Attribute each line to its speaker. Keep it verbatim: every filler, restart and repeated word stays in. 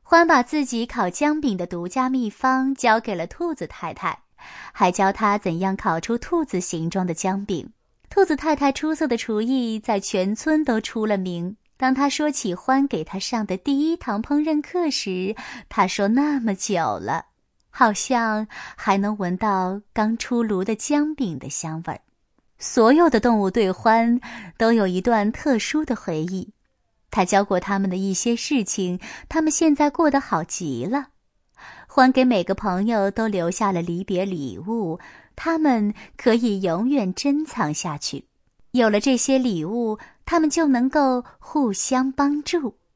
Speaker 1: 獾把自己烤姜饼的独家秘方交给了兔子太太，还教她怎样烤出兔子形状的姜饼。兔子太太出色的厨艺在全村都出了名。当她说起獾给她上的第一堂烹饪课时，她说那么久了，好像还能闻到刚出炉的姜饼的香味儿。所有的动物对獾都有一段特殊的回忆，他教过他们的一些事情，他们现在过得好极了。獾给每个朋友都留下了离别礼物，他们可以永远珍藏下去。有了这些礼物，他们就能够互相帮助。